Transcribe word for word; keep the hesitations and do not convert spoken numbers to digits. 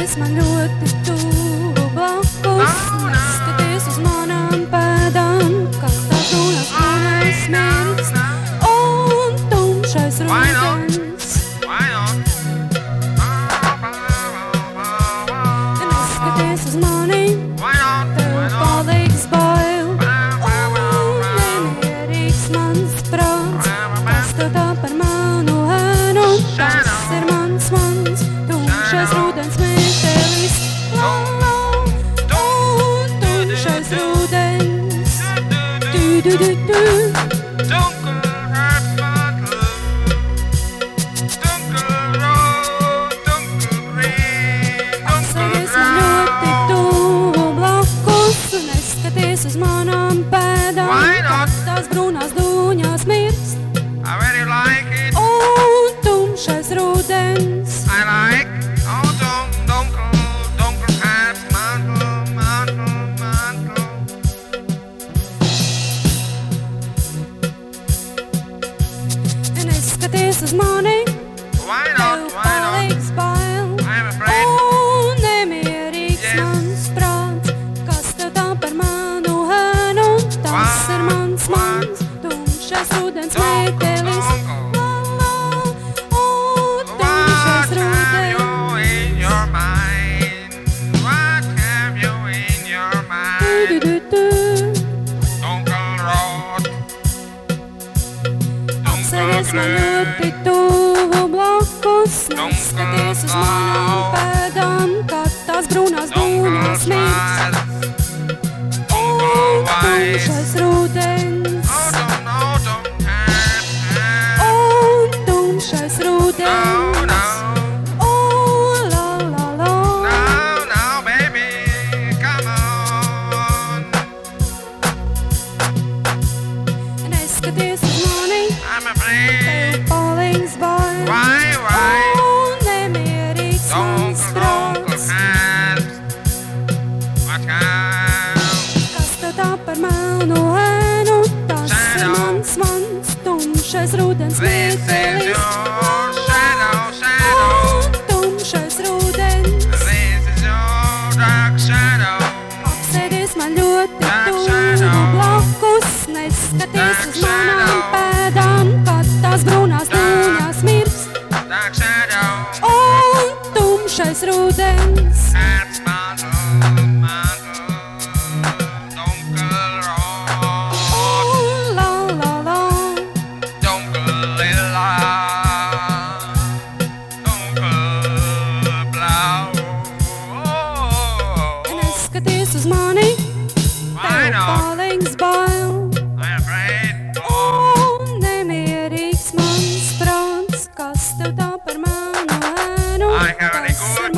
Apsēdies man ļoti tuvu blakus, neskaties uz manām pēdām, kad tās brūnās brūnās mirkst, un tumšais rudens. Neskaties uz mani, tev palīgs bail, un nemierīgs mans prāts, kas tev tā par manu ēnu, tas ir mans mans, tumšais rudens mētelis, la la, un tumšais rudens, du du du du. Apsēdies man ļoti tuvu blakus, neskaties uz manām pēdām, kad tās brūnās dūņās mirkst, un tumšais rudens. Neskaties uz mani, tev palīgs bail, un nemierīgs mans prāts, kas tev tā par manu ēnu, tas ir mans mans, tumšais rudens mētelis, la la, un tumšais rudens. Du du du du. Apsēdies man ļoti tuvu blakus, neskaties uz manām pēdām, kad tās brūnās dūņās mirkst, un tumšais rudens, un tumšais rudens, oh la la la. Neskaties uz mani, tev palīgs bail, un nemierīgs mans prāts, kas tev tā par manu ēnu, tas ir mans mans, tumšais rudens mētelis, la la, un tumšais rudens. Apsēdies man ļoti tuvu blakus, neskaties uz manām pēdām, kad tās brūnās dūņās mirkst, un tumšais rudens. Oh, la la la. Neskaties uz mani, tev palīgs bail, un nemierīgs mans prāts, kas tev tā par manu ēnu, tas ir